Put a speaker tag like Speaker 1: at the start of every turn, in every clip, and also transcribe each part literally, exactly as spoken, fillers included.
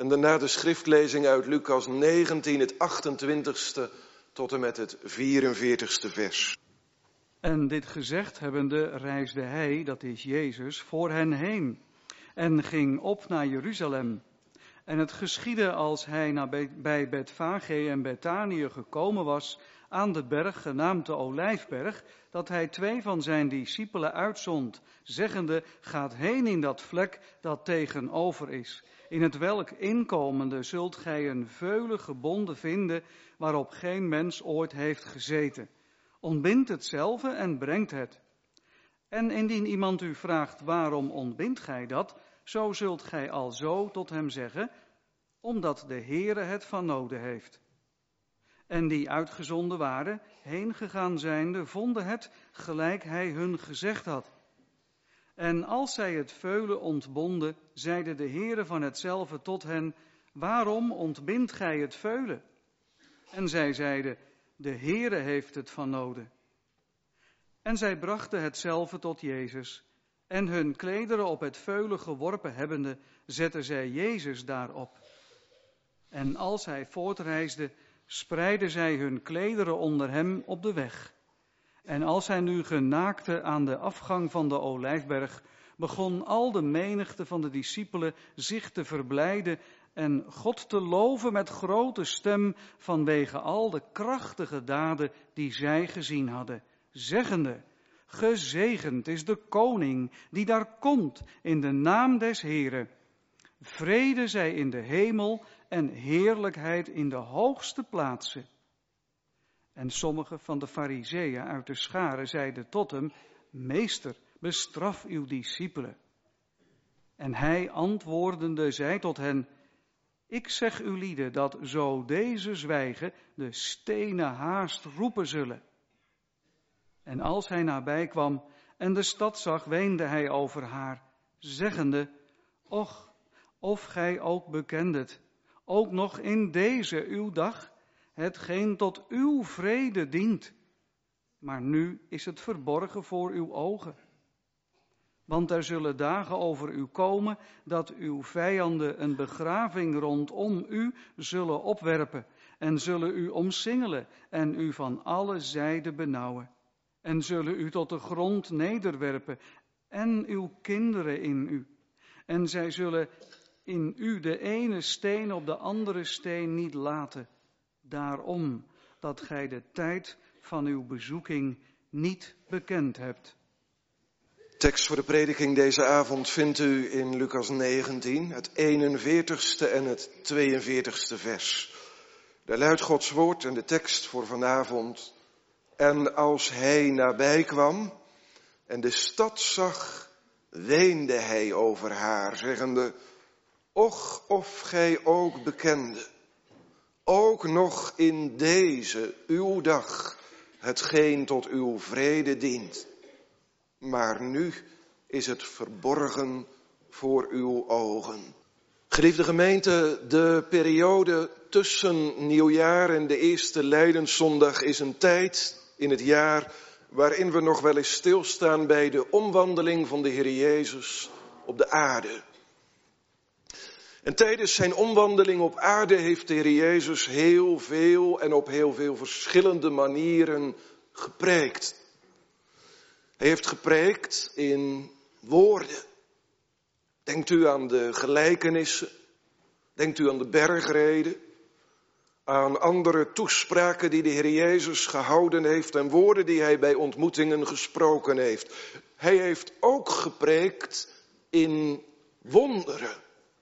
Speaker 1: En daarna de schriftlezing uit Lucas negentien, het achtentwintigste tot en met het vierenveertigste vers.
Speaker 2: En dit gezegd hebbende reisde hij, dat is Jezus, voor hen heen en ging op naar Jeruzalem. En het geschiedde als hij naar bij Betfage en Betanië gekomen was, aan de berg genaamd de Olijfberg, dat hij twee van zijn discipelen uitzond, zeggende, gaat heen in dat vlek dat tegenover is. In het welk inkomende zult gij een veulen gebonden vinden, waarop geen mens ooit heeft gezeten. Ontbindt hetzelfde en brengt het. En indien iemand u vraagt, waarom ontbindt gij dat, zo zult gij alzo tot hem zeggen, omdat de Heere het van noden heeft. En die uitgezonden waren, heen gegaan zijnde, vonden het gelijk hij hun gezegd had. En als zij het veulen ontbonden, zeide de Heere van hetzelfde tot hen, waarom ontbindt gij het veulen? En zij zeiden, de Heere heeft het van noden. En zij brachten hetzelfde tot Jezus. En hun klederen op het veulen geworpen hebbende, zetten zij Jezus daarop. En als hij voortreisde, spreidden zij hun klederen onder hem op de weg. En als hij nu genaakte aan de afgang van de Olijfberg, begon al de menigte van de discipelen zich te verblijden en God te loven met grote stem vanwege al de krachtige daden die zij gezien hadden, zeggende, gezegend is de koning die daar komt in de naam des Heeren. Vrede zij in de hemel en heerlijkheid in de hoogste plaatsen. En sommige van de Farizeeën uit de scharen zeiden tot hem, meester, bestraf uw discipelen. En hij antwoordende zei tot hen, ik zeg u lieden dat zo deze zwijgen, de stenen haast roepen zullen. En als hij nabij kwam en de stad zag, weende hij over haar, zeggende, och, of gij ook bekendet, ook nog in deze uw dag, hetgeen tot uw vrede dient. Maar nu is het verborgen voor uw ogen. Want er zullen dagen over u komen, dat uw vijanden een begraving rondom u zullen opwerpen, en zullen u omsingelen en u van alle zijden benauwen. En zullen u tot de grond nederwerpen, en uw kinderen in u. En zij zullen in u de ene steen op de andere steen niet laten. Daarom dat gij de tijd van uw bezoeking niet bekend hebt.
Speaker 1: Tekst voor de prediking deze avond vindt u in Lucas negentien, het eenenveertigste en het tweeënveertigste vers. Daar luidt Gods woord en de tekst voor vanavond. En als hij nabij kwam en de stad zag, weende hij over haar, zeggende, och of gij ook bekende, ook nog in deze uw dag, hetgeen tot uw vrede dient. Maar nu is het verborgen voor uw ogen. Geliefde gemeente, de periode tussen nieuwjaar en de eerste Lijdenszondag is een tijd in het jaar waarin we nog wel eens stilstaan bij de omwandeling van de Heer Jezus op de aarde. En tijdens zijn omwandeling op aarde heeft de Heer Jezus heel veel en op heel veel verschillende manieren gepreekt. Hij heeft gepreekt in woorden. Denkt u aan de gelijkenissen, denkt u aan de bergreden, aan andere toespraken die de Heer Jezus gehouden heeft en woorden die hij bij ontmoetingen gesproken heeft. Hij heeft ook gepreekt in wonderen.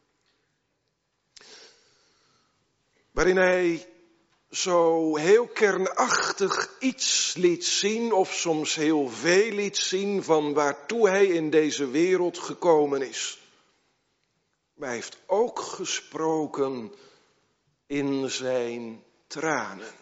Speaker 1: Waarin hij zo heel kernachtig iets liet zien, of soms heel veel liet zien van waartoe hij in deze wereld gekomen is. Maar hij heeft ook gesproken in zijn tranen.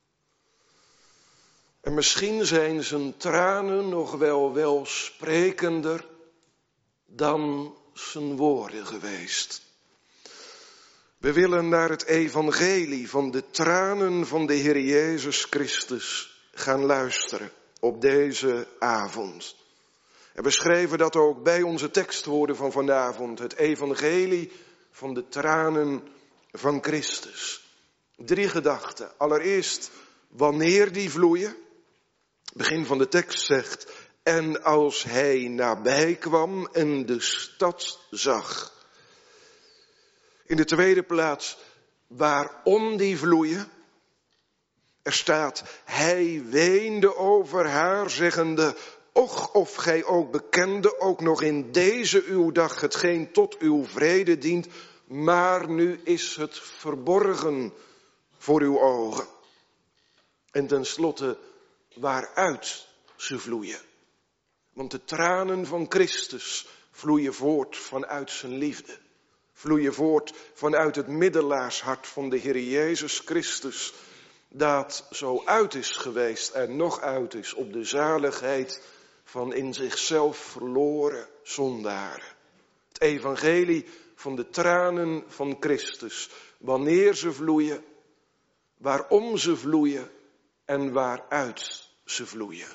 Speaker 1: En misschien zijn zijn tranen nog wel welsprekender dan zijn woorden geweest. We willen naar het evangelie van de tranen van de Heer Jezus Christus gaan luisteren op deze avond. En we schrijven dat ook bij onze tekstwoorden van vanavond. Het evangelie van de tranen van Christus. Drie gedachten. Allereerst, wanneer die vloeien. Het begin van de tekst zegt, en als hij nabij kwam en de stad zag. In de tweede plaats, waarom die vloeien. Er staat, hij weende over haar, zeggende, och of gij ook bekende, ook nog in deze uw dag, hetgeen tot uw vrede dient, maar nu is het verborgen voor uw ogen. En tenslotte, waaruit ze vloeien. Want de tranen van Christus vloeien voort vanuit zijn liefde. Vloeien voort vanuit het middelaarshart van de Heer Jezus Christus, dat zo uit is geweest en nog uit is op de zaligheid van in zichzelf verloren zondaren. Het evangelie van de tranen van Christus, wanneer ze vloeien, waarom ze vloeien en waaruit ze vloeien.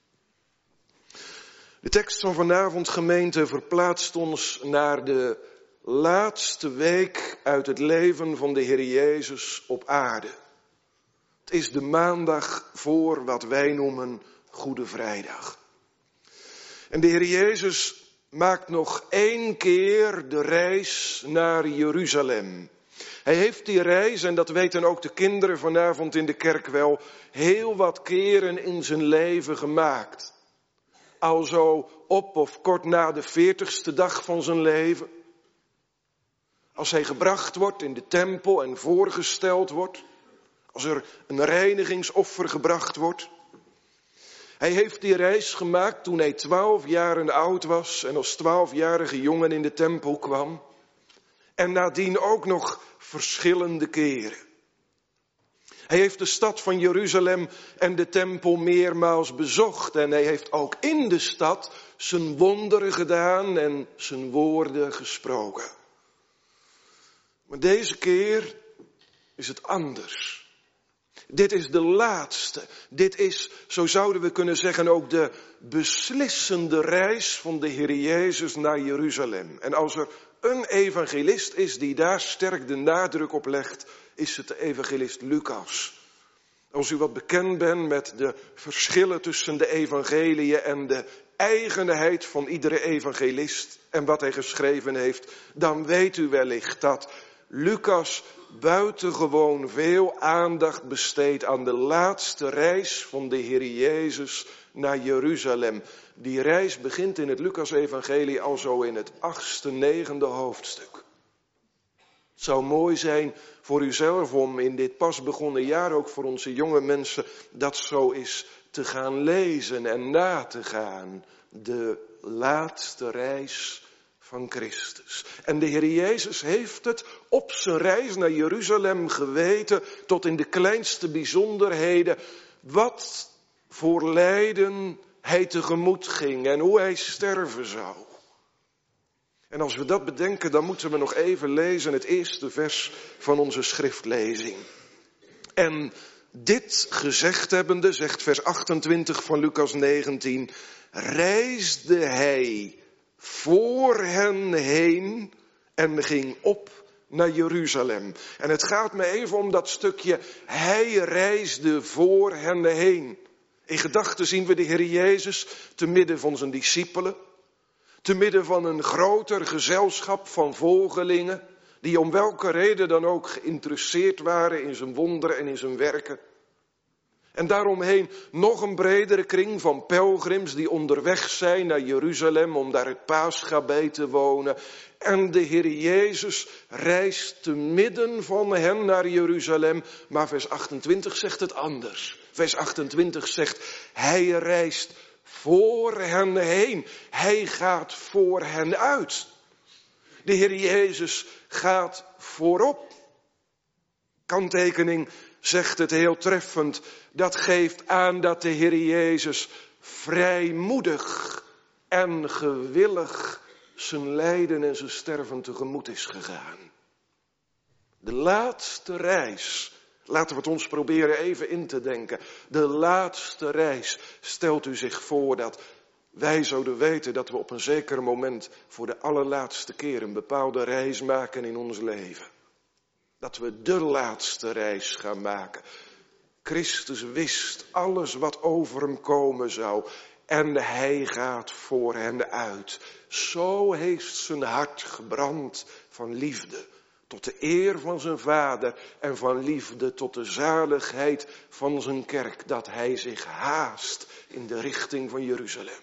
Speaker 1: De tekst van vanavond, gemeente, verplaatst ons naar de laatste week uit het leven van de Heer Jezus op aarde. Het is de maandag voor wat wij noemen Goede Vrijdag. En de Heer Jezus maakt nog één keer de reis naar Jeruzalem. Hij heeft die reis, en dat weten ook de kinderen vanavond in de kerk wel, heel wat keren in zijn leven gemaakt. Alzo op of kort na de veertigste dag van zijn leven. Als hij gebracht wordt in de tempel en voorgesteld wordt. Als er een reinigingsoffer gebracht wordt. Hij heeft die reis gemaakt toen hij twaalf jaren oud was en als twaalfjarige jongen in de tempel kwam. En nadien ook nog verschillende keren. Hij heeft de stad van Jeruzalem en de tempel meermaals bezocht. En hij heeft ook in de stad zijn wonderen gedaan en zijn woorden gesproken. Maar deze keer is het anders. Dit is de laatste. Dit is, zo zouden we kunnen zeggen, ook de beslissende reis van de Heer Jezus naar Jeruzalem. En als er een evangelist is die daar sterk de nadruk op legt, is het de evangelist Lucas. Als u wat bekend bent met de verschillen tussen de evangeliën en de eigenheid van iedere evangelist en wat hij geschreven heeft, dan weet u wellicht dat Lucas buitengewoon veel aandacht besteedt aan de laatste reis van de Heer Jezus naar Jeruzalem. Die reis begint in het Lucas-evangelie al zo in het achtste, negende hoofdstuk. Het zou mooi zijn voor uzelf om in dit pas begonnen jaar, ook voor onze jonge mensen, dat zo is te gaan lezen en na te gaan. De laatste reis van Christus. En de Heer Jezus heeft het op zijn reis naar Jeruzalem geweten, tot in de kleinste bijzonderheden, wat voor lijden hij tegemoet ging en hoe hij sterven zou. En als we dat bedenken, dan moeten we nog even lezen het eerste vers van onze schriftlezing. En dit gezegd hebbende, zegt vers achtentwintig van Lucas negentien, reisde hij voor hen heen en ging op naar Jeruzalem. En het gaat me even om dat stukje, hij reisde voor hen heen. In gedachten zien we de Heer Jezus te midden van zijn discipelen. Te midden van een groter gezelschap van volgelingen, die om welke reden dan ook geïnteresseerd waren in zijn wonderen en in zijn werken. En daaromheen nog een bredere kring van pelgrims die onderweg zijn naar Jeruzalem om daar het Pascha bij te wonen. En de Heer Jezus reist te midden van hen naar Jeruzalem, maar vers achtentwintig zegt het anders. Vers achtentwintig zegt, hij reist voor hen heen. Hij gaat voor hen uit. De Heer Jezus gaat voorop. Kanttekening zegt het heel treffend. Dat geeft aan dat de Heer Jezus vrijmoedig en gewillig zijn lijden en zijn sterven tegemoet is gegaan. De laatste reis. Laten we het ons proberen even in te denken. De laatste reis. Stelt u zich voor dat Wij zouden weten dat we op een zeker moment voor de allerlaatste keer een bepaalde reis maken in ons leven. Dat we de laatste reis gaan maken. Christus wist alles wat over hem komen zou. En hij gaat voor hen uit. Zo heeft zijn hart gebrand van liefde tot de eer van zijn Vader en van liefde tot de zaligheid van zijn kerk, dat hij zich haast in de richting van Jeruzalem.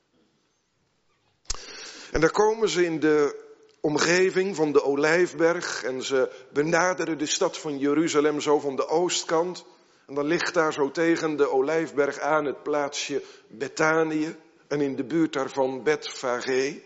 Speaker 1: En daar komen ze in de omgeving van de Olijfberg en ze benaderen de stad van Jeruzalem zo van de oostkant. En dan ligt daar zo tegen de Olijfberg aan het plaatsje Betanië en in de buurt daarvan Betfage.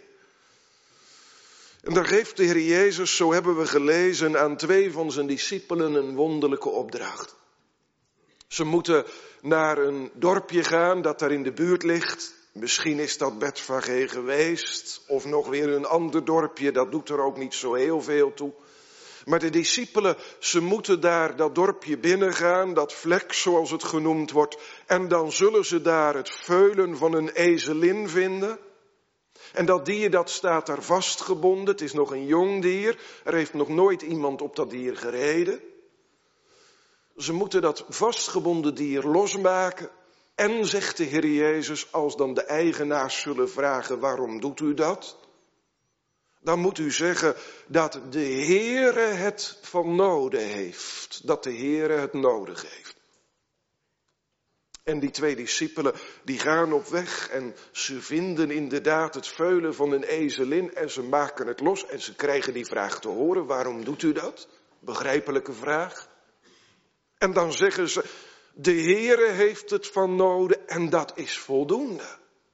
Speaker 1: En daar geeft de Heer Jezus, zo hebben we gelezen, aan twee van zijn discipelen een wonderlijke opdracht. Ze moeten naar een dorpje gaan dat daar in de buurt ligt. Misschien is dat Betfage geweest of nog weer een ander dorpje, dat doet er ook niet zo heel veel toe. Maar de discipelen, ze moeten daar dat dorpje binnengaan, dat vlek zoals het genoemd wordt. En dan zullen ze daar het veulen van een ezelin vinden. En dat dier dat staat daar vastgebonden, het is nog een jong dier. Er heeft nog nooit iemand op dat dier gereden. Ze moeten dat vastgebonden dier losmaken. En zegt de Heer Jezus, als dan de eigenaars zullen vragen, waarom doet u dat? Dan moet u zeggen dat de Heere het van noden heeft. Dat de Heere het nodig heeft. En die twee discipelen, die gaan op weg en ze vinden inderdaad het veulen van een ezelin en ze maken het los en ze krijgen die vraag te horen, waarom doet u dat? Begrijpelijke vraag. En dan zeggen ze, de Heere heeft het van noden en dat is voldoende.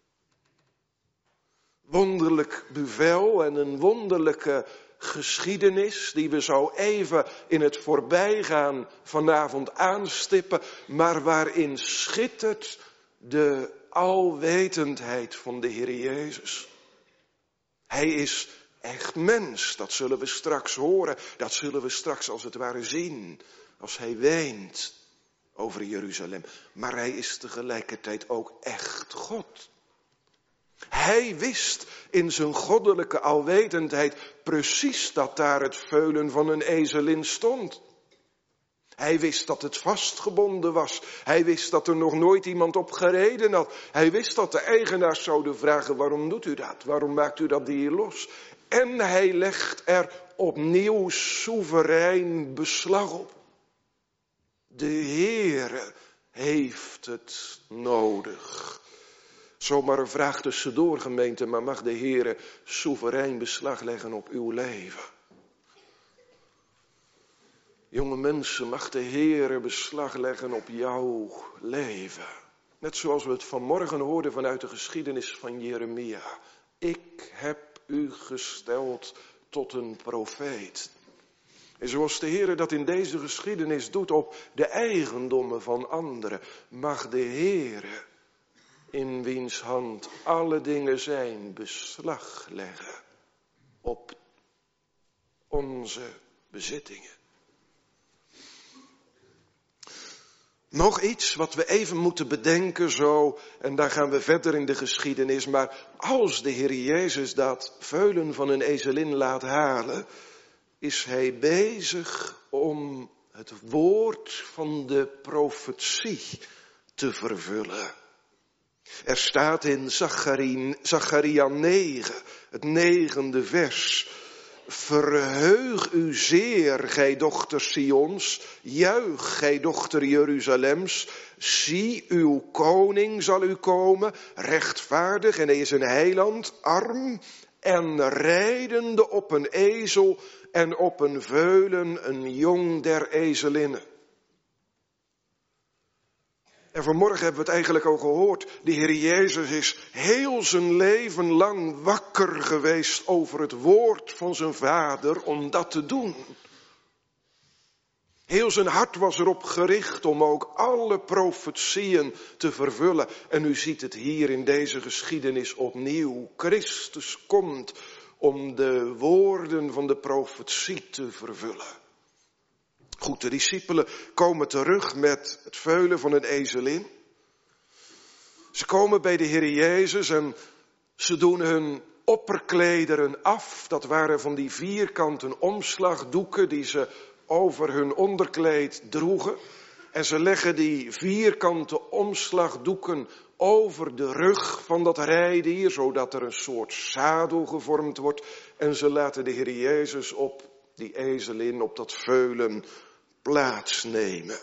Speaker 1: Wonderlijk bevel en een wonderlijke geschiedenis die we zo even in het voorbijgaan vanavond aanstippen, maar waarin schittert de alwetendheid van de Heer Jezus. Hij is echt mens, dat zullen we straks horen, dat zullen we straks als het ware zien, als hij weent over Jeruzalem. Maar hij is tegelijkertijd ook echt God. Hij wist in zijn goddelijke alwetendheid precies dat daar het veulen van een ezelin stond. Hij wist dat het vastgebonden was. Hij wist dat er nog nooit iemand op gereden had. Hij wist dat de eigenaars zouden vragen, waarom doet u dat? Waarom maakt u dat dier los? En hij legt er opnieuw soeverein beslag op. De Heere heeft het nodig. Zomaar een vraag tussendoor, gemeente, maar mag de Heere soeverein beslag leggen op uw leven? Jonge mensen, mag de Heere beslag leggen op jouw leven? Net zoals we het vanmorgen hoorden vanuit de geschiedenis van Jeremia. Ik heb u gesteld tot een profeet. En zoals de Heere dat in deze geschiedenis doet op de eigendommen van anderen, mag de Heere, in wiens hand alle dingen zijn, beslag leggen op onze bezittingen. Nog iets wat we even moeten bedenken zo, en daar gaan we verder in de geschiedenis, maar als de Heer Jezus dat veulen van een ezelin laat halen, is hij bezig om het woord van de profetie te vervullen. Er staat in Zacharia negen, het negende vers. Verheug u zeer, gij dochter Sions, juich, gij dochter Jeruzalems. Zie, uw koning zal u komen, rechtvaardig en hij is een heiland, arm en rijdende op een ezel en op een veulen, een jong der ezelinnen. En vanmorgen hebben we het eigenlijk al gehoord. De Heer Jezus is heel zijn leven lang wakker geweest over het woord van zijn Vader om dat te doen. Heel zijn hart was erop gericht om ook alle profetieën te vervullen. En u ziet het hier in deze geschiedenis opnieuw. Christus komt om de woorden van de profetie te vervullen. Goed, de discipelen komen terug met het veulen van een ezelin. Ze komen bij de Heer Jezus en ze doen hun opperklederen af. Dat waren van die vierkanten omslagdoeken die ze over hun onderkleed droegen. En ze leggen die vierkante omslagdoeken over de rug van dat rijdier, zodat er een soort zadel gevormd wordt. En ze laten de Heer Jezus op die ezelin, op dat veulen, plaatsnemen.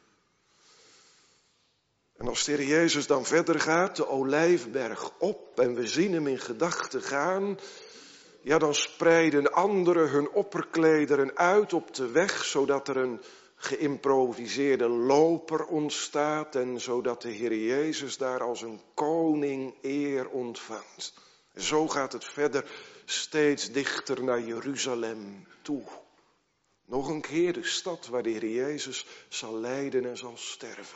Speaker 1: En als de Heer Jezus dan verder gaat, de Olijfberg op, en we zien hem in gedachten gaan, ja, dan spreiden anderen hun opperklederen uit op de weg, zodat er een geïmproviseerde loper ontstaat en zodat de Heer Jezus daar als een koning eer ontvangt. En zo gaat het verder steeds dichter naar Jeruzalem toe. Nog een keer de stad waar de Heer Jezus zal lijden en zal sterven.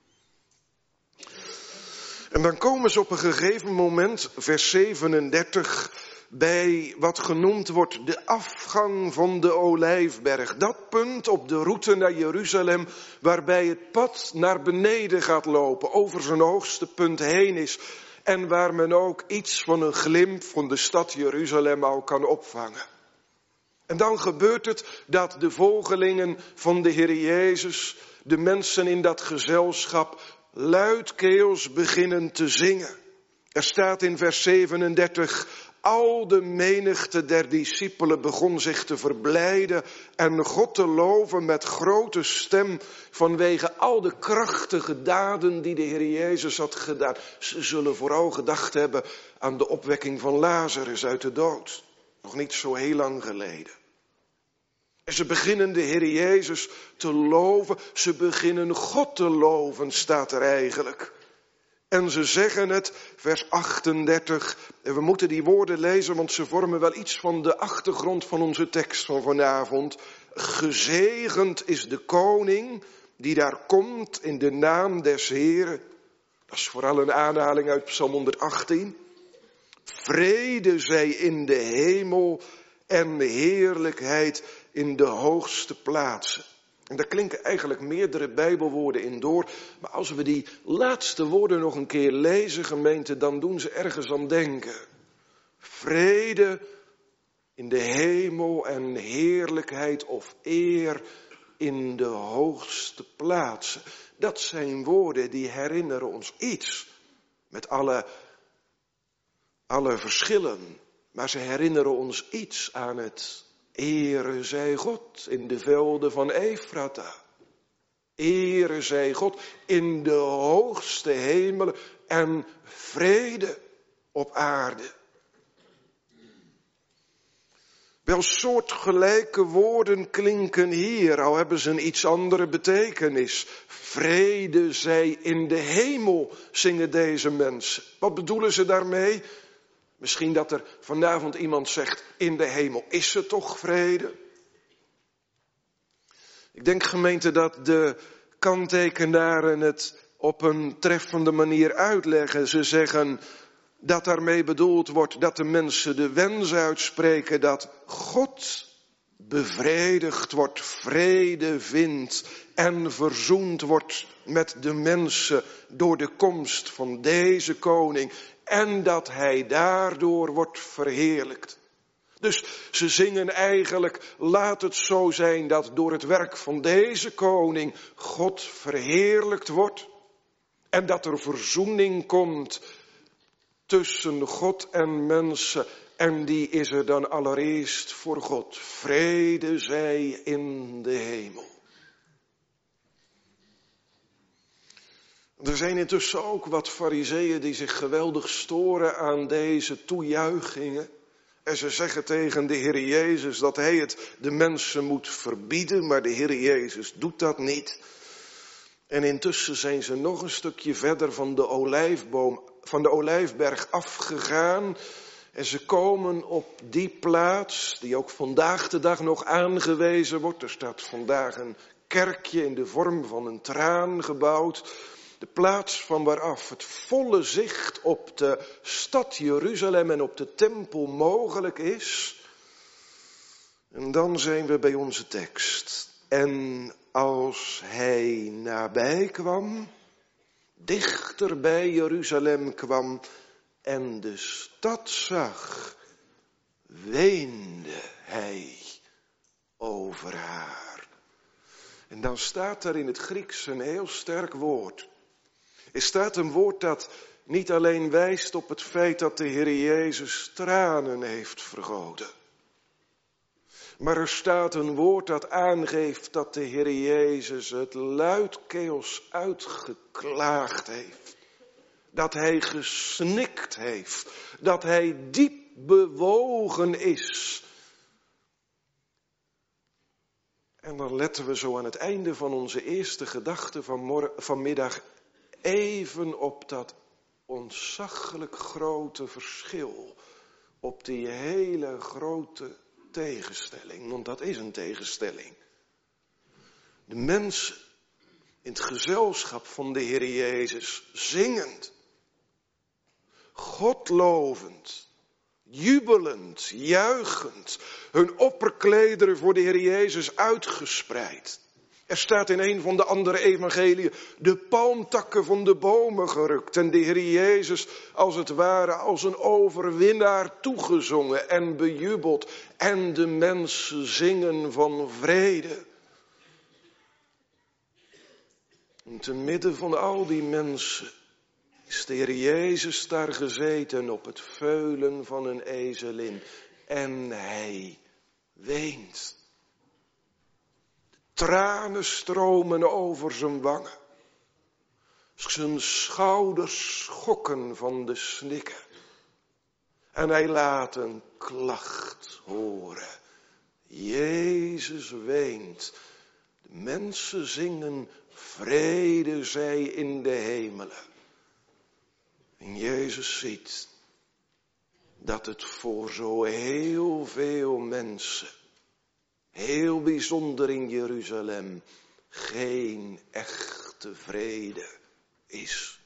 Speaker 1: En dan komen ze op een gegeven moment, vers zevenendertig, bij wat genoemd wordt de afgang van de Olijfberg. Dat punt op de route naar Jeruzalem, waarbij het pad naar beneden gaat lopen, over zijn hoogste punt heen is. En waar men ook iets van een glimp van de stad Jeruzalem al kan opvangen. En dan gebeurt het dat de volgelingen van de Heer Jezus, de mensen in dat gezelschap, luidkeels beginnen te zingen. Er staat in vers zevenendertig, al de menigte der discipelen begon zich te verblijden en God te loven met grote stem vanwege al de krachtige daden die de Heer Jezus had gedaan. Ze zullen vooral gedacht hebben aan de opwekking van Lazarus uit de dood. Nog niet zo heel lang geleden. En ze beginnen de Heer Jezus te loven. Ze beginnen God te loven, staat er eigenlijk. En ze zeggen het, vers achtendertig. En we moeten die woorden lezen, want ze vormen wel iets van de achtergrond van onze tekst van vanavond. Gezegend is de koning die daar komt in de naam des Heren. Dat is vooral een aanhaling uit Psalm honderdachttien. Vrede zij in de hemel en heerlijkheid in de hoogste plaatsen. En daar klinken eigenlijk meerdere Bijbelwoorden in door. Maar als we die laatste woorden nog een keer lezen, gemeente, dan doen ze ergens aan denken. Vrede in de hemel en heerlijkheid of eer in de hoogste plaatsen. Dat zijn woorden die herinneren ons iets. Met alle, alle verschillen. Maar ze herinneren ons iets aan het Ere zij God in de velden van Efrata. Ere zij God in de hoogste hemelen en vrede op aarde. Wel soortgelijke woorden klinken hier, al hebben ze een iets andere betekenis. Vrede zij in de hemel, zingen deze mensen. Wat bedoelen ze daarmee? Misschien dat er vanavond iemand zegt, in de hemel is er toch vrede? Ik denk, gemeente, dat de kanttekenaren het op een treffende manier uitleggen. Ze zeggen dat daarmee bedoeld wordt dat de mensen de wens uitspreken dat God bevredigd wordt, vrede vindt en verzoend wordt met de mensen door de komst van deze koning. En dat hij daardoor wordt verheerlijkt. Dus ze zingen eigenlijk, laat het zo zijn dat door het werk van deze koning God verheerlijkt wordt. En dat er verzoening komt tussen God en mensen. En die is er dan allereerst voor God. Vrede zij in de hemel. Er zijn intussen ook wat farizeeën die zich geweldig storen aan deze toejuichingen. En ze zeggen tegen de Heer Jezus dat hij het de mensen moet verbieden, maar de Heer Jezus doet dat niet. En intussen zijn ze nog een stukje verder van de olijfboom, van de Olijfberg afgegaan. En ze komen op die plaats, die ook vandaag de dag nog aangewezen wordt. Er staat vandaag een kerkje in de vorm van een traan gebouwd. De plaats van waaraf het volle zicht op de stad Jeruzalem en op de tempel mogelijk is. En dan zijn we bij onze tekst. En als hij nabij kwam, dichter bij Jeruzalem kwam en de stad zag, weende hij over haar. En dan staat er in het Grieks een heel sterk woord. Er staat een woord dat niet alleen wijst op het feit dat de Heer Jezus tranen heeft vergoten. Maar er staat een woord dat aangeeft dat de Heer Jezus het luidkeels uitgeklaagd heeft. Dat hij gesnikt heeft. Dat hij diep bewogen is. En dan letten we zo aan het einde van onze eerste gedachte van mor- vanmiddag even op dat ontzaglijk grote verschil. Op die hele grote tegenstelling, want dat is een tegenstelling. De mensen in het gezelschap van de Heer Jezus zingend, God lovend, jubelend, juichend, hun opperklederen voor de Heer Jezus uitgespreid. Er staat in een van de andere evangeliën de palmtakken van de bomen gerukt en de Heer Jezus als het ware als een overwinnaar toegezongen en bejubeld en de mensen zingen van vrede. En te midden van al die mensen is de Heer Jezus daar gezeten op het veulen van een ezelin en hij weent. Tranen stromen over zijn wangen. Zijn schouders schokken van de snikken. En hij laat een klacht horen. Jezus weent. De mensen zingen, vrede zij in de hemelen. En Jezus ziet dat het voor zo heel veel mensen, heel bijzonder in Jeruzalem, geen echte vrede is.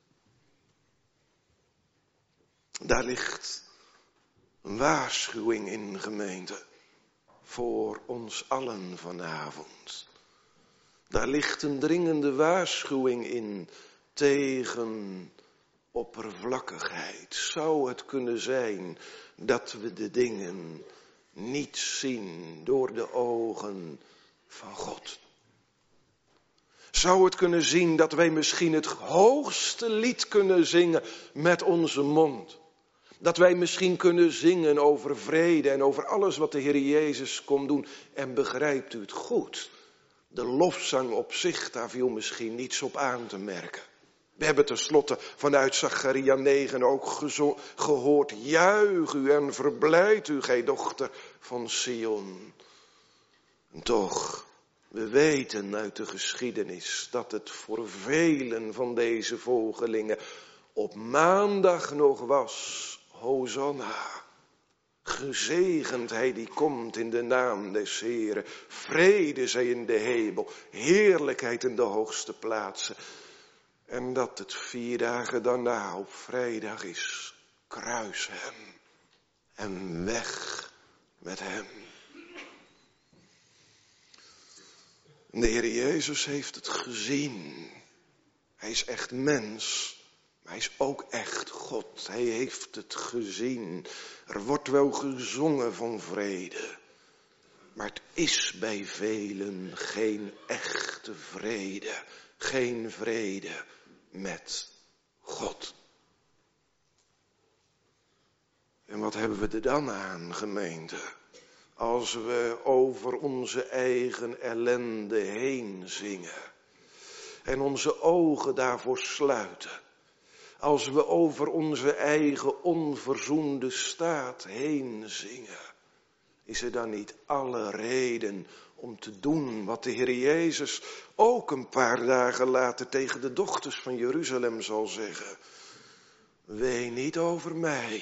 Speaker 1: Daar ligt een waarschuwing in, gemeente, voor ons allen vanavond. Daar ligt een dringende waarschuwing in tegen oppervlakkigheid. Zou het kunnen zijn dat we de dingen niet zien door de ogen van God? Zou het kunnen zien dat wij misschien het hoogste lied kunnen zingen met onze mond? Dat wij misschien kunnen zingen over vrede en over alles wat de Heer Jezus komt doen. En begrijpt u het goed? De lofzang op zich, daar viel misschien niets op aan te merken. We hebben tenslotte vanuit Zacharia negen ook gezo- gehoord. Juich u en verblijd u, gij dochter van Sion. En toch, we weten uit de geschiedenis dat het voor velen van deze volgelingen op maandag nog was. Hosanna. Gezegend hij die komt in de naam des Heren. Vrede zij in de hemel. Heerlijkheid in de hoogste plaatsen. En dat het vier dagen daarna op vrijdag is. Kruis hem. En weg met hem. De Heer Jezus heeft het gezien. Hij is echt mens. Maar hij is ook echt God. Hij heeft het gezien. Er wordt wel gezongen van vrede. Maar het is bij velen geen echte vrede. Geen vrede met God. En wat hebben we er dan aan, gemeente? Als we over onze eigen ellende heen zingen. En onze ogen daarvoor sluiten. Als we over onze eigen onverzoende staat heen zingen. Is er dan niet alle reden om te doen wat de Heer Jezus ook een paar dagen later tegen de dochters van Jeruzalem zal zeggen. Ween niet over mij,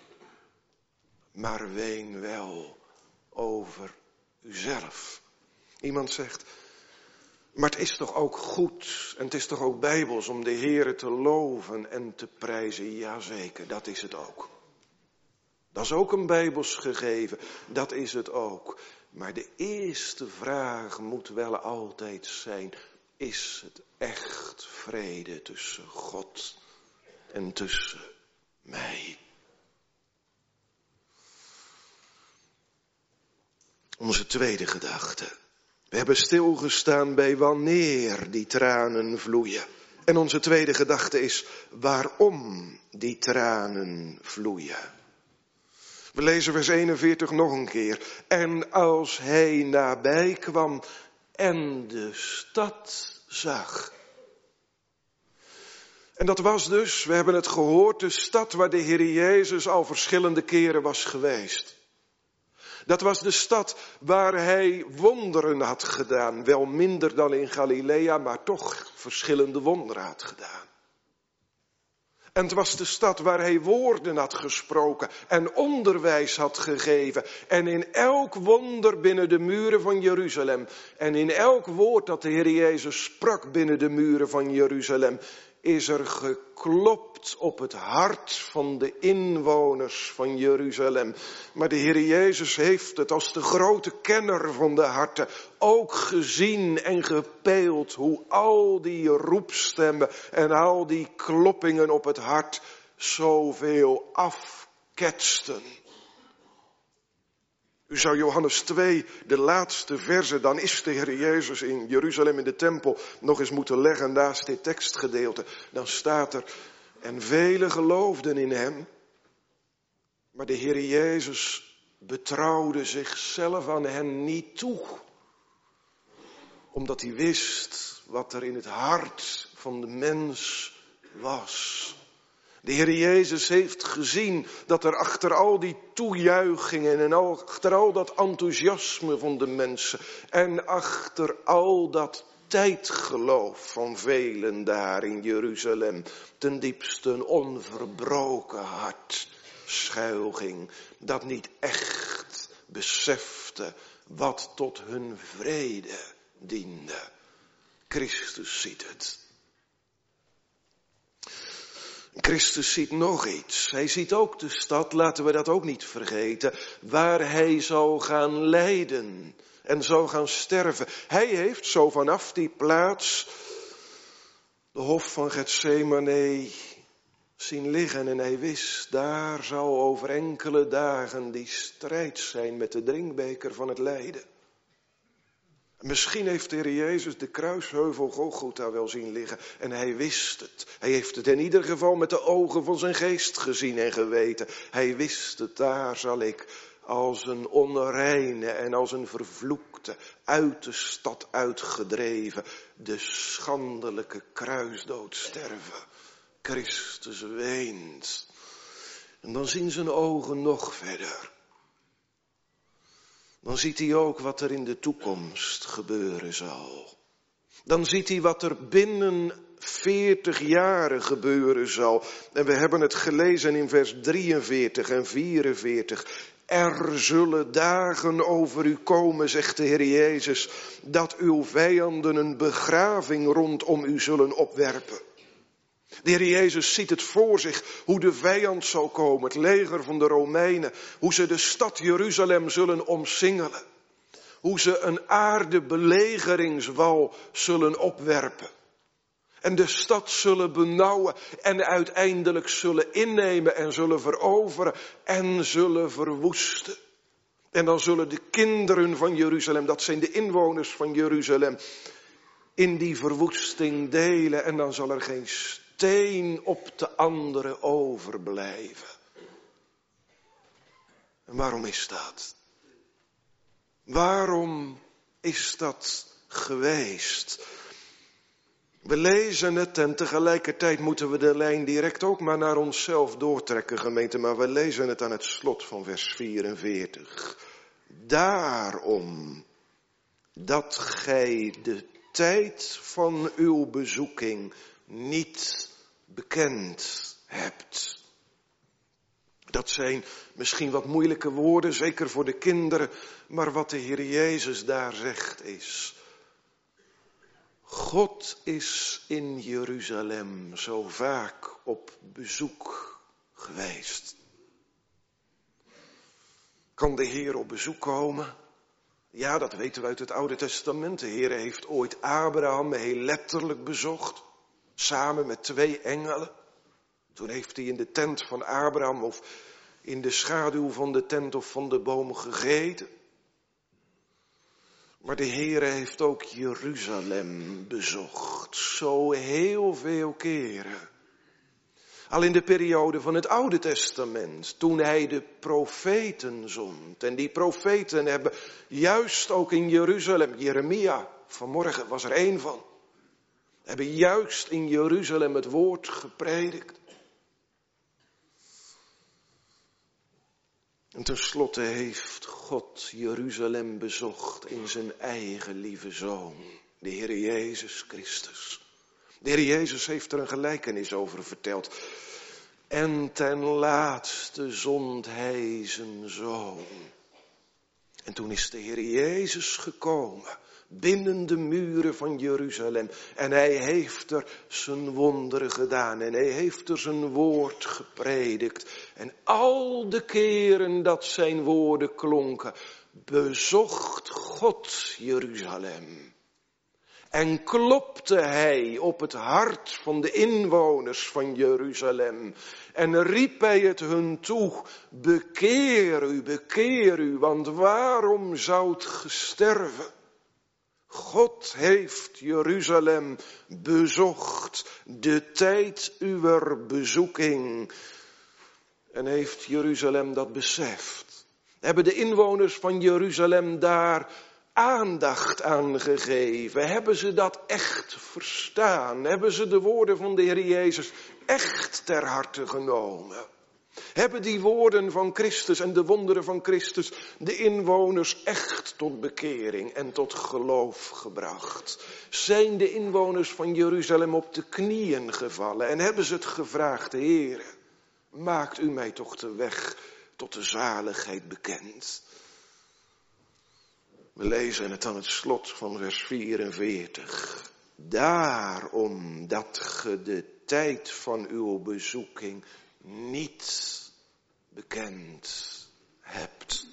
Speaker 1: maar ween wel over uzelf. Iemand zegt, maar het is toch ook goed en het is toch ook bijbels om de Heere te loven en te prijzen. Jazeker, dat is het ook. Dat is ook een bijbels gegeven, dat is het ook. Maar de eerste vraag moet wel altijd zijn, is het echt vrede tussen God en tussen mij. Onze tweede gedachte. We hebben stilgestaan bij wanneer die tranen vloeien. En onze tweede gedachte is waarom die tranen vloeien. We lezen vers eenenveertig nog een keer. En als hij nabij kwam en de stad zag. En dat was dus, we hebben het gehoord, de stad waar de Heer Jezus al verschillende keren was geweest. Dat was de stad waar hij wonderen had gedaan. Wel minder dan in Galilea, maar toch verschillende wonderen had gedaan. En het was de stad waar hij woorden had gesproken en onderwijs had gegeven. En in elk wonder binnen de muren van Jeruzalem. En in elk woord dat de Heer Jezus sprak binnen de muren van Jeruzalem. Is er geklopt op het hart van de inwoners van Jeruzalem. Maar de Heer Jezus heeft het als de grote kenner van de harten ook gezien en gepeeld hoe al die roepstemmen en al die kloppingen op het hart zoveel afketsten. U zou Johannes twee, de laatste verse, dan is de Heer Jezus in Jeruzalem in de tempel, nog eens moeten leggen naast dit tekstgedeelte. Dan staat er, en velen geloofden in hem, maar de Heer Jezus betrouwde zichzelf aan hen niet toe. Omdat hij wist wat er in het hart van de mens was. De Heer Jezus heeft gezien dat er achter al die toejuichingen en achter al dat enthousiasme van de mensen en achter al dat tijdgeloof van velen daar in Jeruzalem ten diepste een onverbroken hart schuilging, dat niet echt besefte wat tot hun vrede diende. Christus ziet het. Christus ziet nog iets. Hij ziet ook de stad, laten we dat ook niet vergeten, waar hij zou gaan lijden en zou gaan sterven. Hij heeft zo vanaf die plaats de hof van Getsemane zien liggen en hij wist, daar zou over enkele dagen die strijd zijn met de drinkbeker van het lijden. Misschien heeft de Heer Jezus de kruisheuvel Golgotha wel zien liggen en hij wist het. Hij heeft het in ieder geval met de ogen van zijn geest gezien en geweten. Hij wist het, daar zal ik als een onreine en als een vervloekte uit de stad uitgedreven de schandelijke kruisdood sterven. Christus weent. En dan zien zijn ogen nog verder. Dan ziet hij ook wat er in de toekomst gebeuren zal. Dan ziet hij wat er binnen veertig jaren gebeuren zal. En we hebben het gelezen in vers drieënveertig en vierenveertig. Er zullen dagen over u komen, zegt de Heer Jezus, dat uw vijanden een begraving rondom u zullen opwerpen. De Heer Jezus ziet het voor zich, hoe de vijand zal komen, het leger van de Romeinen, hoe ze de stad Jeruzalem zullen omsingelen, hoe ze een aardebelegeringswal zullen opwerpen en de stad zullen benauwen en uiteindelijk zullen innemen en zullen veroveren en zullen verwoesten. En dan zullen de kinderen van Jeruzalem, dat zijn de inwoners van Jeruzalem, in die verwoesting delen en dan zal er geen steen op de andere overblijven. En waarom is dat? Waarom is dat geweest? We lezen het en tegelijkertijd moeten we de lijn direct ook maar naar onszelf doortrekken, gemeente. Maar we lezen het aan het slot van vers vierenveertig. Daarom dat gij de tijd van uw bezoeking niet bekend hebt. Dat zijn misschien wat moeilijke woorden, zeker voor de kinderen, maar wat de Heer Jezus daar zegt is: God is in Jeruzalem zo vaak op bezoek geweest. Kan de Heer op bezoek komen? Ja, dat weten we uit het Oude Testament. De Heer heeft ooit Abraham heel letterlijk bezocht. Samen met twee engelen. Toen heeft hij in de tent van Abraham of in de schaduw van de tent of van de boom gegeten. Maar de Heer heeft ook Jeruzalem bezocht. Zo heel veel keren. Al in de periode van het Oude Testament, toen hij de profeten zond. En die profeten hebben juist ook in Jeruzalem, Jeremia, vanmorgen was er één van. Hebben juist in Jeruzalem het woord gepredikt. En tenslotte heeft God Jeruzalem bezocht in zijn eigen lieve Zoon, de Heer Jezus Christus. De Heer Jezus heeft er een gelijkenis over verteld. En ten laatste zond hij zijn Zoon. En toen is de Heer Jezus gekomen binnen de muren van Jeruzalem. En hij heeft er zijn wonderen gedaan. En hij heeft er zijn woord gepredikt. En al de keren dat zijn woorden klonken, bezocht God Jeruzalem. En klopte hij op het hart van de inwoners van Jeruzalem. En riep hij het hun toe, bekeer u, bekeer u, want waarom zoudt ge sterven? God heeft Jeruzalem bezocht, de tijd uwer bezoeking. En heeft Jeruzalem dat beseft? Hebben de inwoners van Jeruzalem daar aandacht aan gegeven? Hebben ze dat echt verstaan? Hebben ze de woorden van de Heer Jezus echt ter harte genomen? Hebben die woorden van Christus en de wonderen van Christus de inwoners echt tot bekering en tot geloof gebracht? Zijn de inwoners van Jeruzalem op de knieën gevallen en hebben ze het gevraagd, Heere, maakt u mij toch de weg tot de zaligheid bekend? We lezen het aan het slot van vers vierenveertig. Daarom dat ge de tijd van uw bezoeking niet bekend hebt.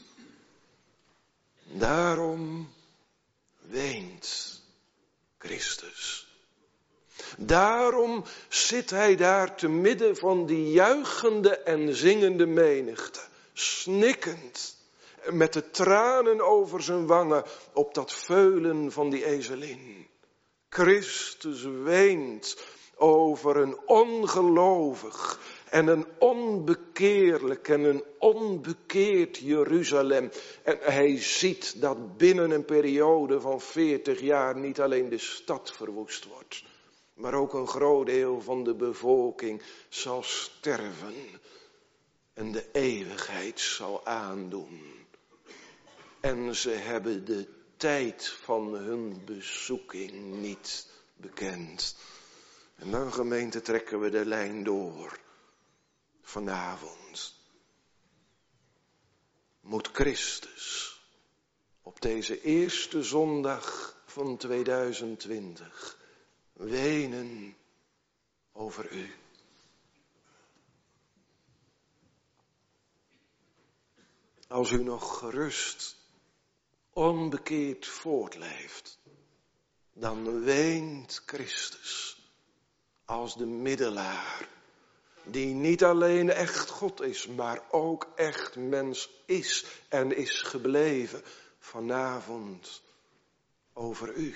Speaker 1: Daarom weent Christus. Daarom zit hij daar te midden van die juichende en zingende menigte, snikkend, met de tranen over zijn wangen op dat veulen van die ezelin. Christus weent over een ongelovig en een onbekeerlijk en een onbekeerd Jeruzalem. En hij ziet dat binnen een periode van veertig jaar niet alleen de stad verwoest wordt, maar ook een groot deel van de bevolking zal sterven en de eeuwigheid zal aandoen. En ze hebben de tijd van hun bezoeking niet bekend. En dan, gemeente, trekken we de lijn door. Vanavond moet Christus op deze eerste zondag van tweeduizend twintig wenen over u. Als u nog gerust, onbekeerd voortleeft, dan weent Christus als de middelaar, die niet alleen echt God is, maar ook echt mens is en is gebleven vanavond over u.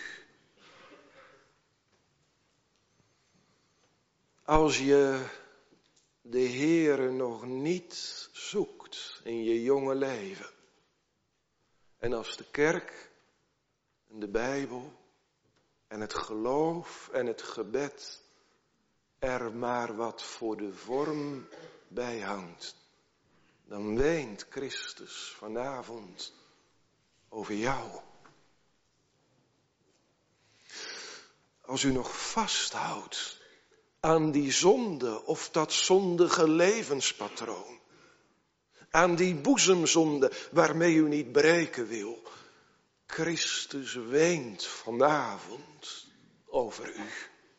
Speaker 1: Als je de Heere nog niet zoekt in je jonge leven, en als de kerk en de Bijbel en het geloof en het gebed er maar wat voor de vorm bij hangt, dan weent Christus vanavond over jou. Als u nog vasthoudt aan die zonde of dat zondige levenspatroon, aan die boezemzonde waarmee u niet breken wil, Christus weent vanavond over u.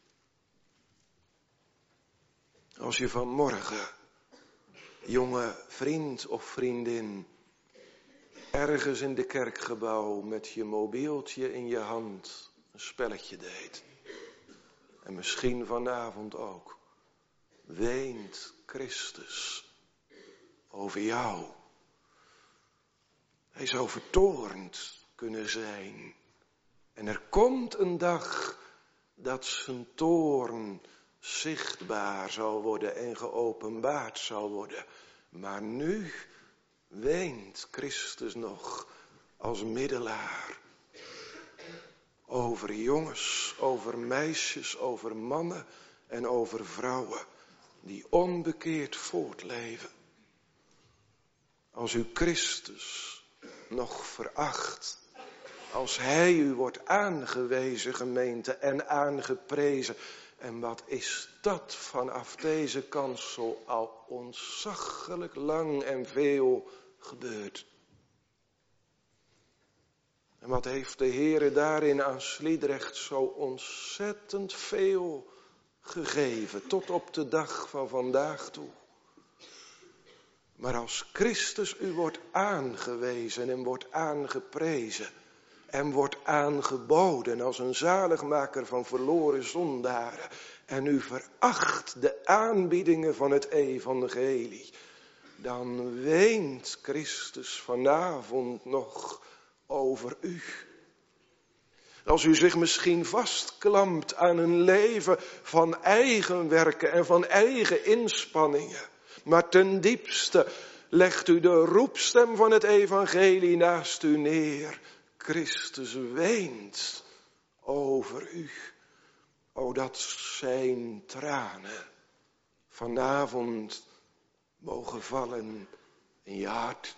Speaker 1: Als je vanmorgen, jonge vriend of vriendin, ergens in de kerkgebouw met je mobieltje in je hand een spelletje deed. En misschien vanavond ook. Weent Christus over jou. Hij zou vertoornd kunnen zijn. En er komt een dag dat zijn toorn zichtbaar zal worden en geopenbaard zal worden. Maar nu weent Christus nog als middelaar. Over jongens, over meisjes, over mannen en over vrouwen die onbekeerd voortleven. Als u Christus nog veracht, als hij u wordt aangewezen, gemeente, en aangeprezen. En wat is dat vanaf deze kansel al ontzaglijk lang en veel gebeurd. En wat heeft de Heere daarin aan Sliedrecht zo ontzettend veel gegeven, tot op de dag van vandaag toe. Maar als Christus u wordt aangewezen en wordt aangeprezen en wordt aangeboden als een zaligmaker van verloren zondaren en u veracht de aanbiedingen van het evangelie, dan weent Christus vanavond nog over u. Als u zich misschien vastklampt aan een leven van eigen werken en van eigen inspanningen, maar ten diepste legt u de roepstem van het evangelie naast u neer. Christus weent over u. O, dat zijn tranen vanavond mogen vallen in je hart.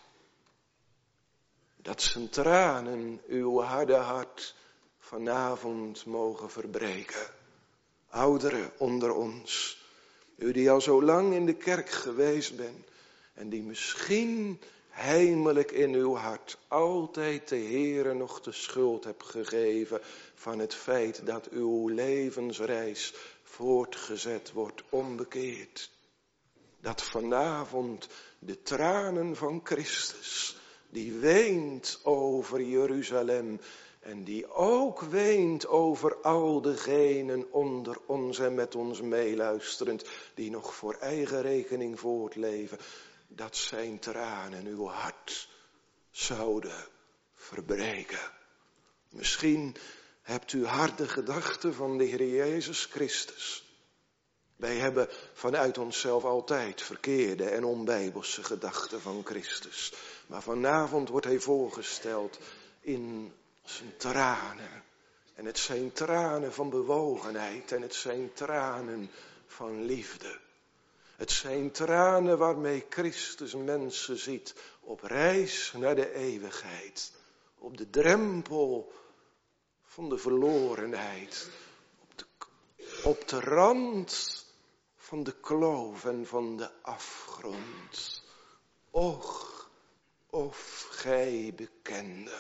Speaker 1: Dat zijn tranen uw harde hart vanavond mogen verbreken. Ouderen onder ons, u die al zo lang in de kerk geweest bent en die misschien heimelijk in uw hart altijd de Heere nog de schuld hebt gegeven van het feit dat uw levensreis voortgezet wordt onbekeerd. Dat vanavond de tranen van Christus, die weent over Jeruzalem en die ook weent over al degenen onder ons en met ons meeluisterend, die nog voor eigen rekening voortleven, dat zijn tranen uw hart zouden verbreken. Misschien hebt u harde gedachten van de Heer Jezus Christus. Wij hebben vanuit onszelf altijd verkeerde en onbijbelse gedachten van Christus. Maar vanavond wordt hij voorgesteld in zijn tranen. En het zijn tranen van bewogenheid en het zijn tranen van liefde. Het zijn tranen waarmee Christus mensen ziet op reis naar de eeuwigheid. Op de drempel van de verlorenheid. Op de, op de rand van de kloof en van de afgrond. Och, of gij bekende,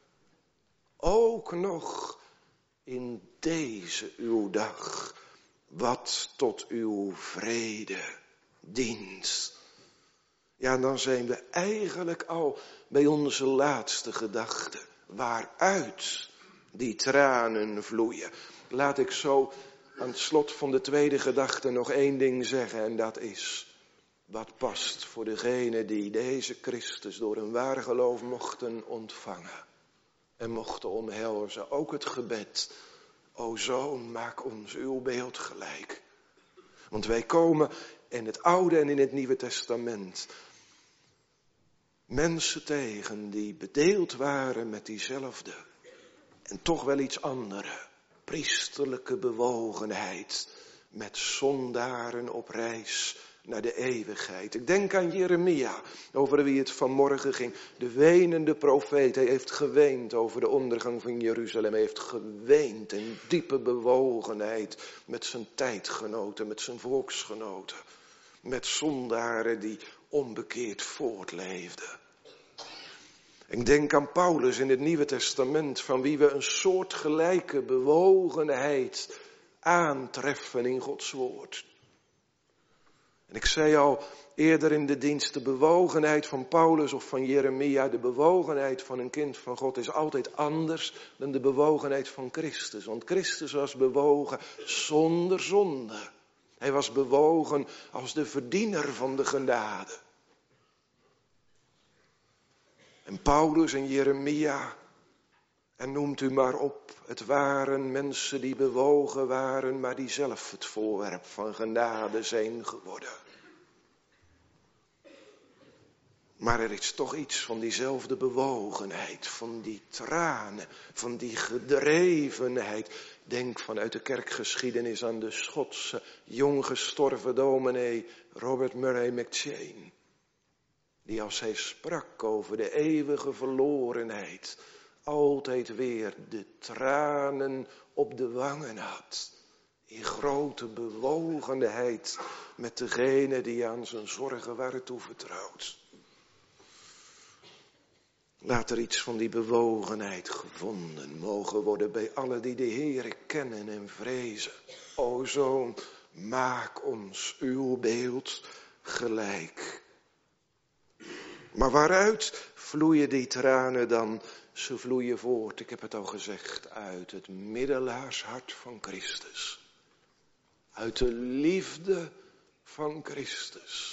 Speaker 1: ook nog in deze uw dag, wat tot uw vrede dient. Ja, dan zijn we eigenlijk al bij onze laatste gedachte, waaruit die tranen vloeien. Laat ik zo aan het slot van de tweede gedachte nog één ding zeggen, en dat is, wat past voor degene die deze Christus door een waar geloof mochten ontvangen en mochten omhelzen. Ook het gebed, o Zoon, maak ons uw beeld gelijk. Want wij komen in het Oude en in het Nieuwe Testament mensen tegen die bedeeld waren met diezelfde en toch wel iets andere priesterlijke bewogenheid met zondaren op reis naar de eeuwigheid. Ik denk aan Jeremia, over wie het vanmorgen ging. De wenende profeet, hij heeft geweend over de ondergang van Jeruzalem. Hij heeft geweend in diepe bewogenheid met zijn tijdgenoten, met zijn volksgenoten. Met zondaren die onbekeerd voortleefden. Ik denk aan Paulus in het Nieuwe Testament, van wie we een soortgelijke bewogenheid aantreffen in Gods woord. En ik zei al eerder in de dienst, de bewogenheid van Paulus of van Jeremia, de bewogenheid van een kind van God is altijd anders dan de bewogenheid van Christus. Want Christus was bewogen zonder zonde. Hij was bewogen als de verdiener van de genade. En Paulus en Jeremia, en noemt u maar op, het waren mensen die bewogen waren, maar die zelf het voorwerp van genade zijn geworden. Maar er is toch iets van diezelfde bewogenheid, van die tranen, van die gedrevenheid. Denk vanuit de kerkgeschiedenis aan de Schotse, jong gestorven dominee Robert Murray McCheyne. Die als hij sprak over de eeuwige verlorenheid, altijd weer de tranen op de wangen had. In grote bewogenheid met degene die aan zijn zorgen waren toevertrouwd. Laat er iets van die bewogenheid gevonden mogen worden bij allen die de Heere kennen en vrezen. O Zoon, maak ons uw beeld gelijk. Maar waaruit vloeien die tranen dan? Ze vloeien voort, ik heb het al gezegd, uit het middelaarshart van Christus. Uit de liefde van Christus.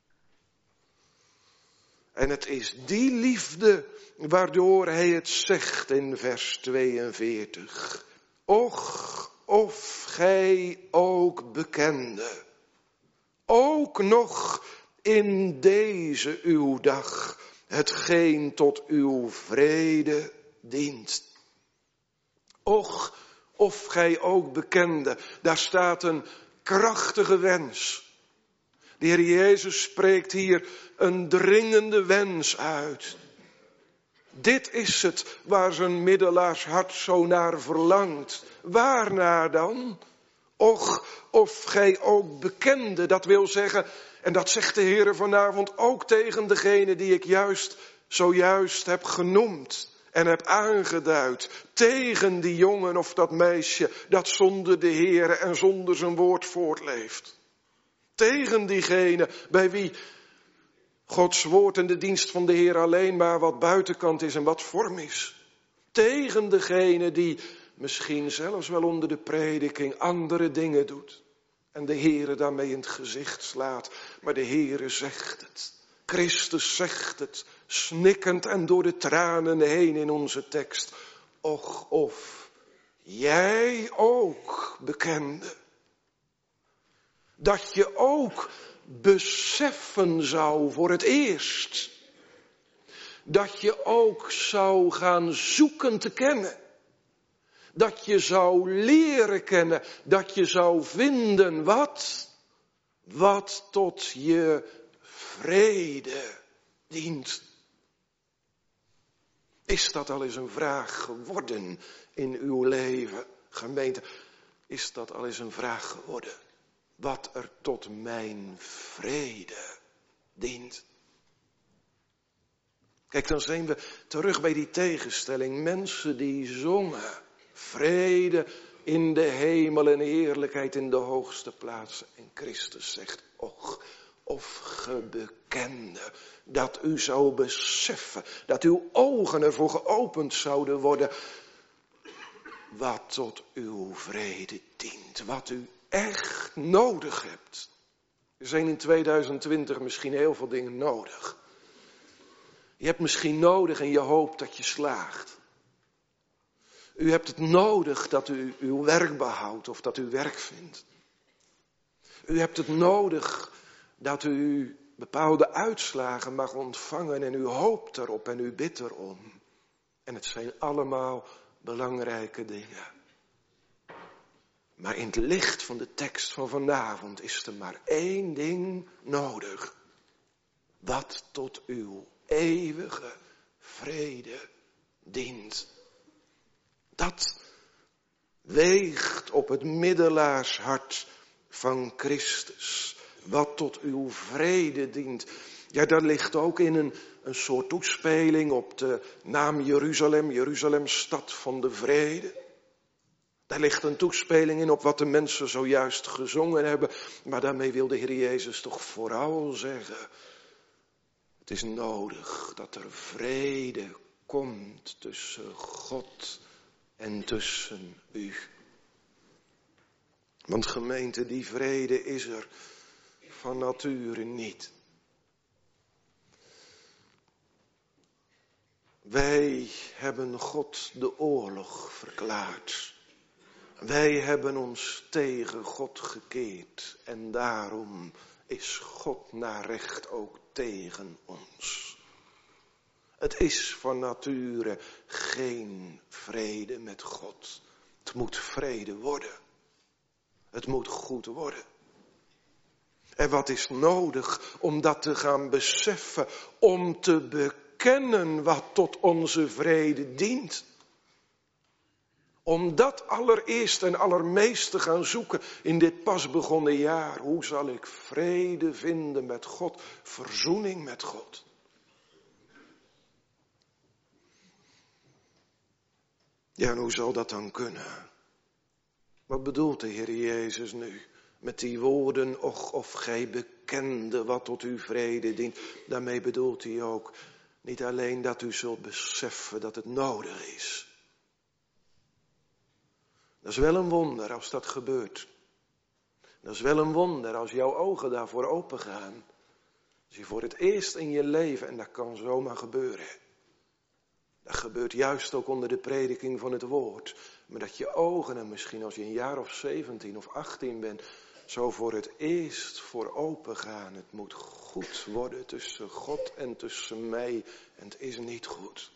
Speaker 1: En het is die liefde waardoor hij het zegt in vers tweeënveertig. Och, of gij ook bekende, ook nog in deze uw dag, hetgeen tot uw vrede dient. Och, of gij ook bekende, daar staat een krachtige wens. De Heer Jezus spreekt hier een dringende wens uit. Dit is het waar zijn middelaarshart zo naar verlangt. Waarnaar dan? Och, of gij ook bekende, dat wil zeggen, en dat zegt de Heer vanavond ook tegen degene die ik juist, zojuist heb genoemd en heb aangeduid. Tegen die jongen of dat meisje dat zonder de Heer en zonder zijn woord voortleeft. Tegen diegene bij wie Gods woord en de dienst van de Heer alleen maar wat buitenkant is en wat vorm is. Tegen degene die misschien zelfs wel onder de prediking andere dingen doet. En de Heere daarmee in het gezicht slaat. Maar de Heere zegt het. Christus zegt het. Snikkend en door de tranen heen in onze tekst. Och, of jij ook bekende. Dat je ook beseffen zou voor het eerst. Dat je ook zou gaan zoeken te kennen. Dat je zou leren kennen. Dat je zou vinden wat? Wat tot je vrede dient. Is dat al eens een vraag geworden in uw leven, gemeente? Is dat al eens een vraag geworden? Wat er tot mijn vrede dient. Kijk, dan zijn we terug bij die tegenstelling. Mensen die zongen. Vrede in de hemel en heerlijkheid in de hoogste plaatsen. En Christus zegt, och, of ge bekende, dat u zou beseffen, dat uw ogen ervoor geopend zouden worden. Wat tot uw vrede dient, wat u echt nodig hebt. Er zijn in tweeduizend twintig misschien heel veel dingen nodig. Je hebt misschien nodig en je hoopt dat je slaagt. U hebt het nodig dat u uw werk behoudt of dat u werk vindt. U hebt het nodig dat u bepaalde uitslagen mag ontvangen en u hoopt erop en u bidt erom. En het zijn allemaal belangrijke dingen. Maar in het licht van de tekst van vanavond is er maar één ding nodig. Wat tot uw eeuwige vrede dient. Dat weegt op het middelaarshart van Christus. Wat tot uw vrede dient. Ja, daar ligt ook in een, een soort toespeling op de naam Jeruzalem. Jeruzalem, stad van de vrede. Daar ligt een toespeling in op wat de mensen zojuist gezongen hebben. Maar daarmee wil de Heer Jezus toch vooral zeggen: het is nodig dat er vrede komt tussen God en tussen u. Want gemeente, die vrede is er van nature niet. Wij hebben God de oorlog verklaard. Wij hebben ons tegen God gekeerd. En daarom is God naar recht ook tegen ons. Het is van nature geen vrede met God. Het moet vrede worden. Het moet goed worden. En wat is nodig om dat te gaan beseffen, om te bekennen wat tot onze vrede dient? Om dat allereerst en allermeest te gaan zoeken in dit pas begonnen jaar. Hoe zal ik vrede vinden met God, verzoening met God? Ja, en hoe zal dat dan kunnen? Wat bedoelt de Heer Jezus nu met die woorden, och of gij bekende wat tot uw vrede dient? Daarmee bedoelt hij ook niet alleen dat u zult beseffen dat het nodig is. Dat is wel een wonder als dat gebeurt. Dat is wel een wonder als jouw ogen daarvoor open gaan. Als je voor het eerst in je leven, en dat kan zomaar gebeuren. Dat gebeurt juist ook onder de prediking van het woord. Maar dat je ogen, en misschien als je een jaar of zeventien of achttien bent, zo voor het eerst voor open gaan. Het moet goed worden tussen God en tussen mij. En het is niet goed.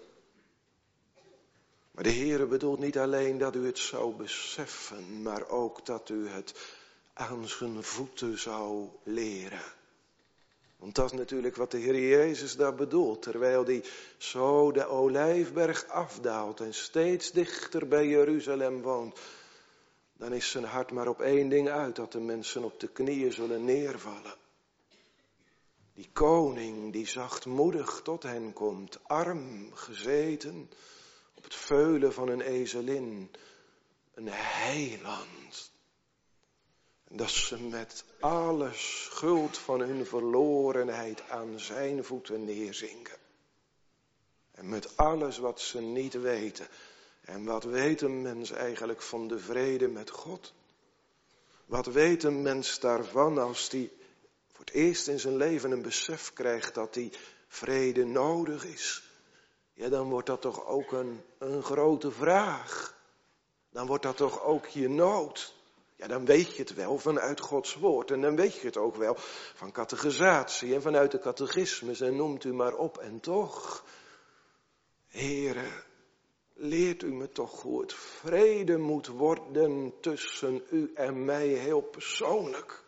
Speaker 1: Maar de Heere bedoelt niet alleen dat u het zou beseffen, maar ook dat u het aan zijn voeten zou leren. Want dat is natuurlijk wat de Heer Jezus daar bedoelt, terwijl hij zo de Olijfberg afdaalt en steeds dichter bij Jeruzalem woont. Dan is zijn hart maar op één ding uit, dat de mensen op de knieën zullen neervallen. Die koning die zachtmoedig tot hen komt, arm gezeten op het veulen van een ezelin, een heiland. En dat ze met alle schuld van hun verlorenheid aan zijn voeten neerzinken. En met alles wat ze niet weten. En wat weet een mens eigenlijk van de vrede met God? Wat weet een mens daarvan als die voor het eerst in zijn leven een besef krijgt dat die vrede nodig is? Ja, dan wordt dat toch ook een, een grote vraag. Dan wordt dat toch ook je nood. Ja, dan weet je het wel vanuit Gods woord. En dan weet je het ook wel van catechisatie en vanuit de catechismus. En noemt u maar op. En toch, Heere, leert u me toch hoe het vrede moet worden tussen u en mij heel persoonlijk.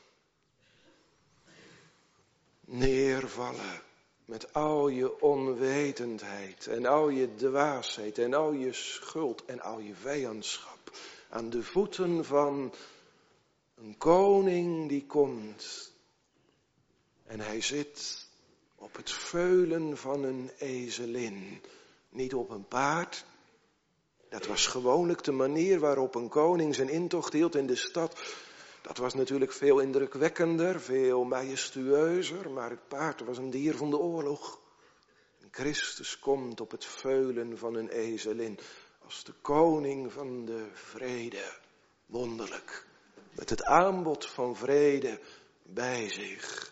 Speaker 1: Neervallen met al je onwetendheid en al je dwaasheid en al je schuld en al je vijandschap. Aan de voeten van een koning die komt. En hij zit op het veulen van een ezelin. Niet op een paard. Dat was gewoonlijk de manier waarop een koning zijn intocht hield in de stad. Dat was natuurlijk veel indrukwekkender, veel majestueuzer. Maar het paard was een dier van de oorlog. En Christus komt op het veulen van een ezelin. Als de koning van de vrede, wonderlijk, met het aanbod van vrede bij zich.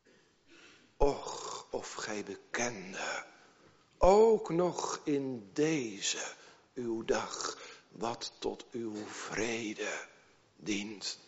Speaker 1: Och, of gij bekende, ook nog in deze uw dag, wat tot uw vrede dient.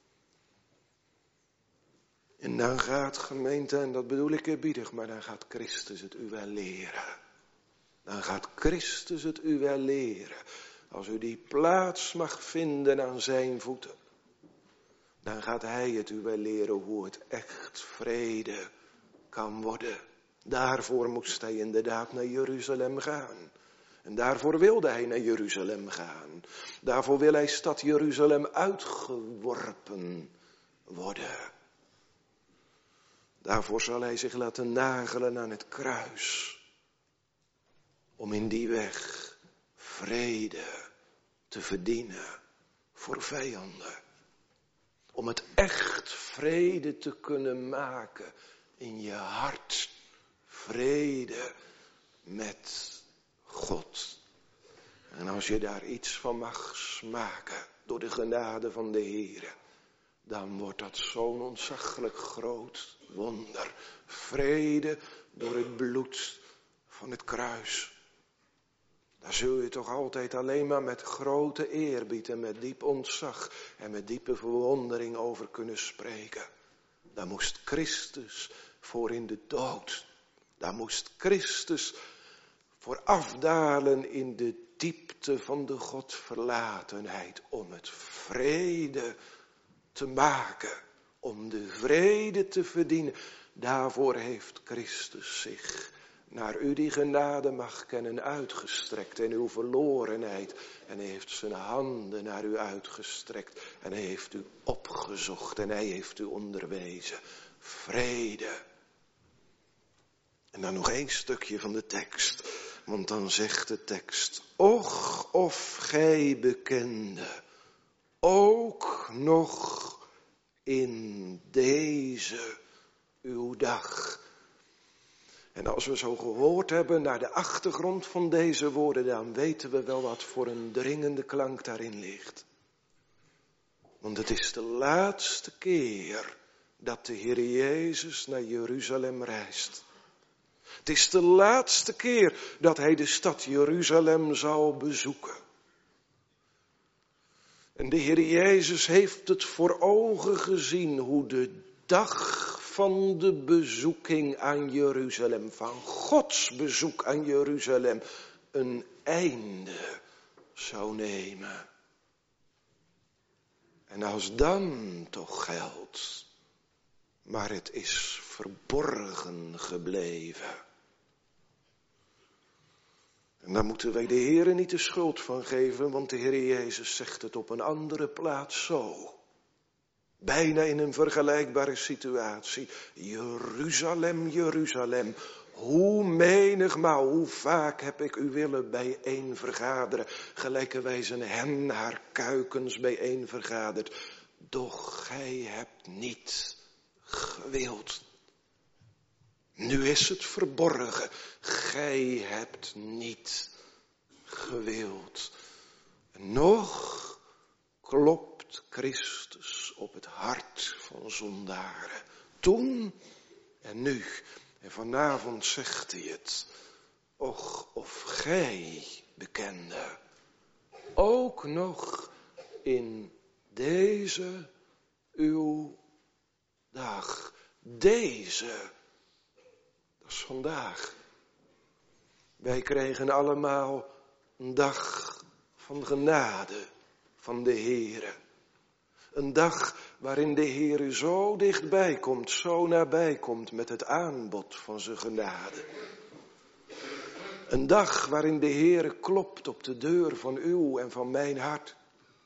Speaker 1: En dan gaat gemeente, en dat bedoel ik eerbiedig, maar dan gaat Christus het u wel leren. Dan gaat Christus het u wel leren. Als u die plaats mag vinden aan zijn voeten. Dan gaat hij het u wel leren hoe het echt vrede kan worden. Daarvoor moest hij inderdaad naar Jeruzalem gaan. En daarvoor wilde hij naar Jeruzalem gaan. Daarvoor wil hij stad Jeruzalem uitgeworpen worden. Daarvoor zal hij zich laten nagelen aan het kruis. Om in die weg vrede te verdienen voor vijanden. Om het echt vrede te kunnen maken in je hart. Vrede met God. En als je daar iets van mag smaken door de genade van de Heere, dan wordt dat zo'n ontzaglijk groot wonder. Vrede door het bloed van het kruis. Daar zul je toch altijd alleen maar met grote eerbied en met diep ontzag en met diepe verwondering over kunnen spreken. Daar moest Christus voor in de dood. Daar moest Christus voor afdalen in de diepte van de Godverlatenheid om het vrede te maken, om de vrede te verdienen. Daarvoor heeft Christus zich naar u die genade mag kennen uitgestrekt in uw verlorenheid. En hij heeft zijn handen naar u uitgestrekt en hij heeft u opgezocht en hij heeft u onderwezen. Vrede. En dan nog één stukje van de tekst, want dan zegt de tekst: Och, of gij bekende, ook nog in deze uw dag. En als we zo gehoord hebben naar de achtergrond van deze woorden, dan weten we wel wat voor een dringende klank daarin ligt. Want het is de laatste keer dat de Heer Jezus naar Jeruzalem reist. Het is de laatste keer dat hij de stad Jeruzalem zal bezoeken. En de Heer Jezus heeft het voor ogen gezien hoe de dag van de bezoeking aan Jeruzalem, van Gods bezoek aan Jeruzalem, een einde zou nemen. En als dan toch geldt, maar het is verborgen gebleven. En daar moeten wij de Heere niet de schuld van geven, want de Heer Jezus zegt het op een andere plaats zo. Bijna in een vergelijkbare situatie. Jeruzalem, Jeruzalem, hoe menigmaal, hoe vaak heb ik u willen bijeen vergaderen, gelijkerwijs een hen haar kuikens bijeen vergaderd. Doch gij hebt niet gewild. Nu is het verborgen. Gij hebt niet gewild. Nog klopt Christus op het hart van zondaren. Toen en nu. En vanavond zegt hij het. Och, of gij bekende, ook nog in deze uw dag. Deze. Dat is vandaag. Wij kregen allemaal een dag van genade van de Heere. Een dag waarin de Heere zo dichtbij komt, zo nabij komt met het aanbod van zijn genade. Een dag waarin de Heere klopt op de deur van uw en van mijn hart.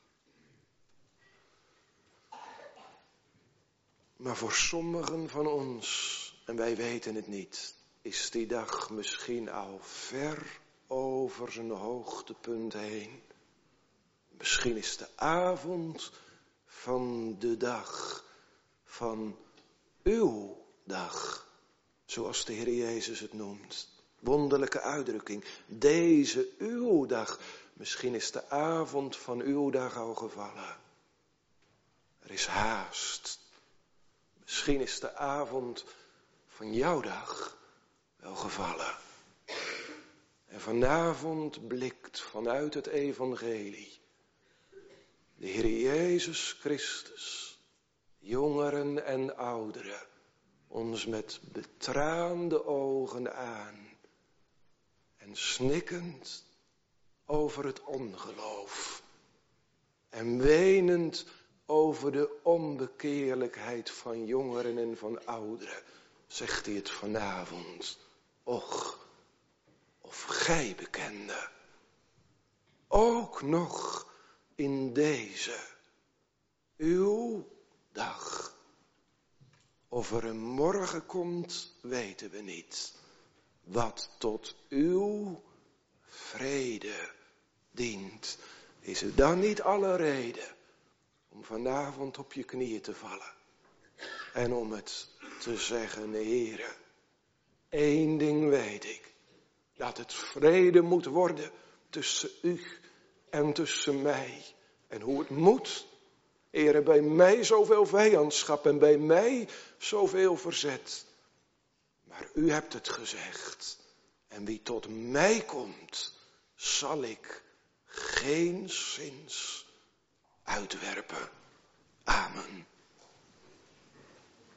Speaker 1: Maar voor sommigen van ons, en wij weten het niet, is die dag misschien al ver over zijn hoogtepunt heen. Misschien is de avond van de dag, van uw dag, zoals de Heer Jezus het noemt. Wonderlijke uitdrukking. Deze uw dag. Misschien is de avond van uw dag al gevallen. Er is haast. Misschien is de avond van jouw dag wel gevallen. En vanavond blikt vanuit het evangelie de Heer Jezus Christus, jongeren en ouderen, ons met betraande ogen aan en snikkend over het ongeloof en wenend over de onbekeerlijkheid van jongeren en van ouderen, zegt hij het vanavond. Och, of gij bekende, ook nog in deze, uw dag. Of er een morgen komt, weten we niet. Wat tot uw vrede dient. Is het dan niet alle reden om vanavond op je knieën te vallen en om het te zeggen, Heere, één ding weet ik, dat het vrede moet worden tussen u en tussen mij. En hoe het moet, Heere, bij mij zoveel vijandschap en bij mij zoveel verzet. Maar u hebt het gezegd. En wie tot mij komt, zal ik geenszins uitwerpen.